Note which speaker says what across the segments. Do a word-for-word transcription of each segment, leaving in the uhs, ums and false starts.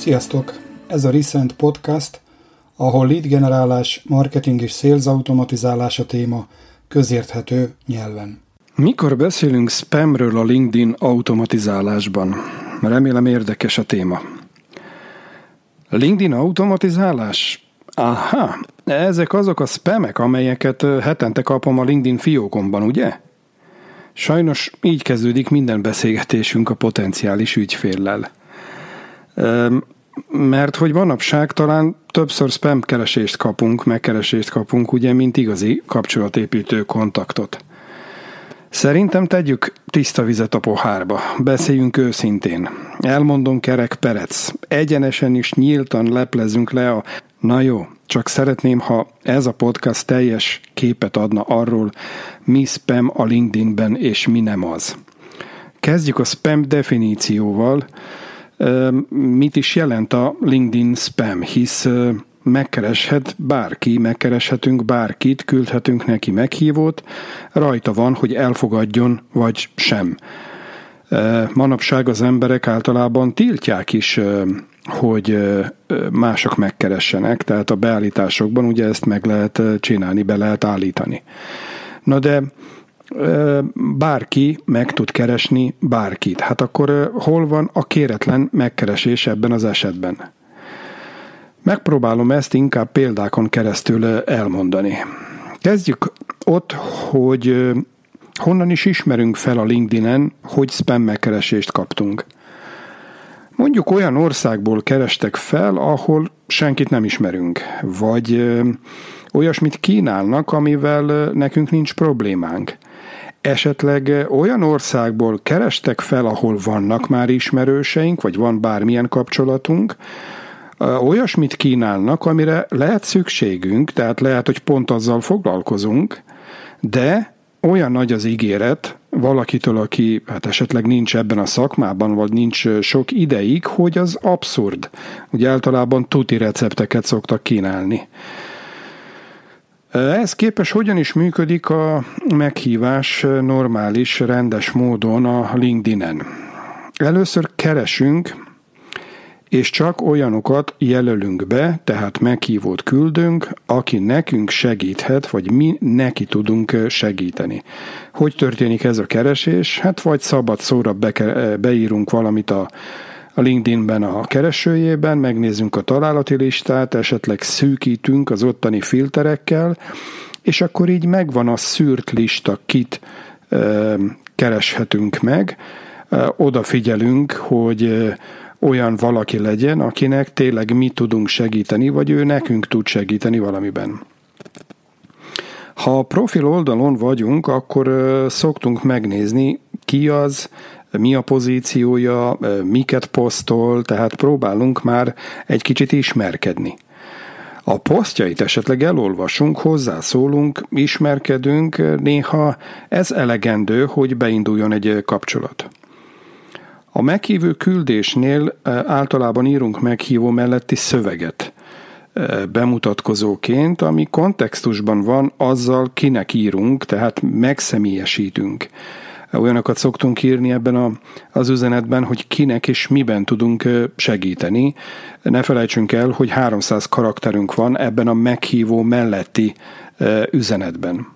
Speaker 1: Sziasztok! Ez a Recent Podcast, ahol lead generálás, marketing és sales automatizálás a téma közérthető nyelven.
Speaker 2: Mikor beszélünk spamről a LinkedIn automatizálásban? Remélem érdekes a téma. LinkedIn automatizálás? Aha, ezek azok a spamek, amelyeket hetente kapom a LinkedIn fiókomban, ugye? Sajnos így kezdődik minden beszélgetésünk a potenciális ügyféllel. Mert hogy manapság talán többször spam keresést kapunk, megkeresést kapunk, ugye, mint igazi kapcsolatépítő kontaktot. Szerintem tegyük tiszta vizet a pohárba, beszéljünk őszintén. Elmondom kerek perec, egyenesen is nyíltan leplezünk le a... Na jó, csak szeretném, ha ez a podcast teljes képet adna arról, mi spam a LinkedInben és mi nem az. Kezdjük a spam definícióval. Mit is jelent a LinkedIn spam, hisz megkereshet bárki, megkereshetünk bárkit, küldhetünk neki meghívót, rajta van, hogy elfogadjon vagy sem. Manapság az emberek általában tiltják is, hogy mások megkeressenek, tehát a beállításokban ugye ezt meg lehet csinálni, be lehet állítani. Na de bárki meg tud keresni bárkit. Hát akkor hol van a kéretlen megkeresés ebben az esetben? Megpróbálom ezt inkább példákon keresztül elmondani. Kezdjük ott, hogy honnan is ismerünk fel a LinkedIn-en, hogy spam megkeresést kaptunk. Mondjuk olyan országból kerestek fel, ahol senkit nem ismerünk, vagy olyasmit kínálnak, amivel nekünk nincs problémánk. Esetleg olyan országból kerestek fel, ahol vannak már ismerőseink, vagy van bármilyen kapcsolatunk, olyasmit kínálnak, amire lehet szükségünk, tehát lehet, hogy pont azzal foglalkozunk, de olyan nagy az ígéret valakitől, aki hát esetleg nincs ebben a szakmában, vagy nincs sok ideig, hogy az abszurd. Ugye általában tuti recepteket szoktak kínálni. Ez képes hogyan is működik a meghívás normális, rendes módon a LinkedIn-en. Először keresünk, és csak olyanokat jelölünk be, tehát meghívót küldünk, aki nekünk segíthet, vagy mi neki tudunk segíteni. Hogy történik ez a keresés? Hát vagy szabad szóra beke- beírunk valamit a a LinkedInben a keresőjében, megnézzünk a találati listát, esetleg szűkítünk az ottani filterekkel, és akkor így megvan a szűrt lista, kit e, kereshetünk meg. E, odafigyelünk, hogy e, olyan valaki legyen, akinek tényleg mi tudunk segíteni, vagy ő nekünk tud segíteni valamiben. Ha a profil oldalon vagyunk, akkor e, szoktunk megnézni, ki az, mi a pozíciója, miket posztol, tehát próbálunk már egy kicsit ismerkedni. A posztjait esetleg elolvasunk, hozzászólunk, ismerkedünk, néha ez elegendő, hogy beinduljon egy kapcsolat. A meghívó küldésnél általában írunk meghívó melletti szöveget bemutatkozóként, ami kontextusban van azzal, kinek írunk, tehát megszemélyesítünk. Olyanokat szoktunk írni ebben a, az üzenetben, hogy kinek és miben tudunk segíteni. Ne felejtsünk el, hogy háromszáz karakterünk van ebben a meghívó melletti üzenetben.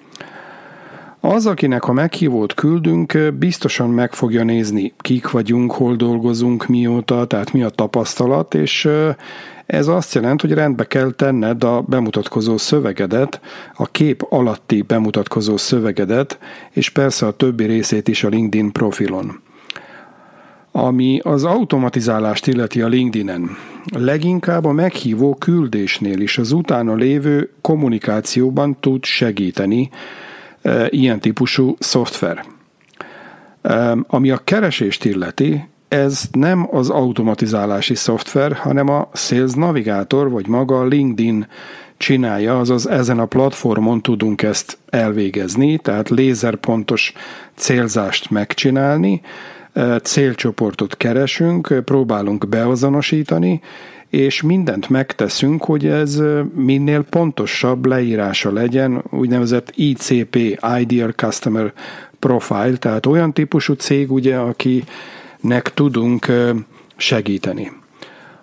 Speaker 2: Az, akinek a meghívót küldünk, biztosan meg fogja nézni, kik vagyunk, hol dolgozunk, mióta, tehát mi a tapasztalat, és ez azt jelenti, hogy rendbe kell tenned a bemutatkozó szövegedet, a kép alatti bemutatkozó szövegedet, és persze a többi részét is a LinkedIn profilon. Ami az automatizálást illeti a LinkedIn-en, leginkább a meghívó küldésnél is az utána lévő kommunikációban tud segíteni e, ilyen típusú szoftver. E, ami a keresést illeti, ez nem az automatizálási szoftver, hanem a Sales Navigator, vagy maga a LinkedIn csinálja, azaz ezen a platformon tudunk ezt elvégezni, tehát lézerpontos célzást megcsinálni, célcsoportot keresünk, próbálunk beazonosítani, és mindent megteszünk, hogy ez minél pontosabb leírása legyen, úgynevezett I C P, Ideal Customer Profile, tehát olyan típusú cég, ugye, akinek tudunk segíteni.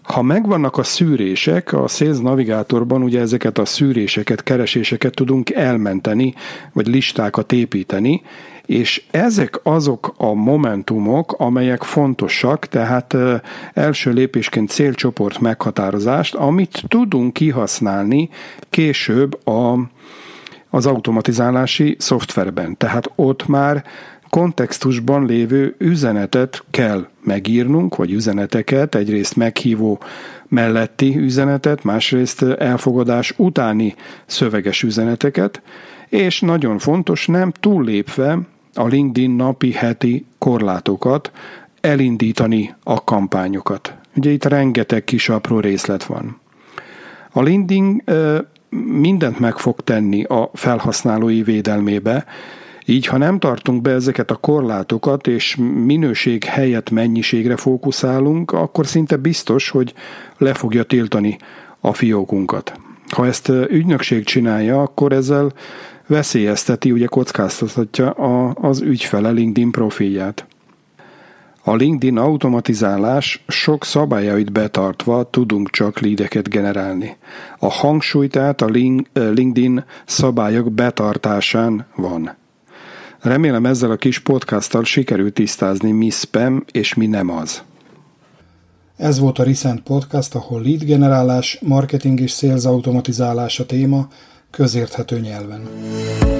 Speaker 2: Ha megvannak a szűrések, a Sales Navigátorban ugye ezeket a szűréseket, kereséseket tudunk elmenteni, vagy listákat építeni, és ezek azok a momentumok, amelyek fontosak, tehát első lépésként célcsoport meghatározást, amit tudunk kihasználni később a, az automatizálási szoftverben. Tehát ott már kontextusban lévő üzenetet kell megírnunk, vagy üzeneteket, egyrészt meghívó melletti üzenetet, másrészt elfogadás utáni szöveges üzeneteket, és nagyon fontos, nem túllépve a LinkedIn napi, heti korlátokat, elindítani a kampányokat. Ugye itt rengeteg kis apró részlet van. A LinkedIn mindent meg fog tenni a felhasználói védelmébe, így, ha nem tartunk be ezeket a korlátokat, és minőség helyett mennyiségre fókuszálunk, akkor szinte biztos, hogy le fogja tiltani a fiókunkat. Ha ezt ügynökség csinálja, akkor ezzel veszélyezteti, ugye kockáztatja a, az ügyfele LinkedIn profilját. A LinkedIn automatizálás sok szabályait betartva tudunk csak leadeket generálni. A hangsúly tehát a LinkedIn szabályok betartásán van. Remélem ezzel a kis podcasttal sikerült tisztázni, mi spam és mi nem az.
Speaker 1: Ez volt a Recent Podcast, ahol lead generálás, marketing és sales automatizálás a téma közérthető nyelven.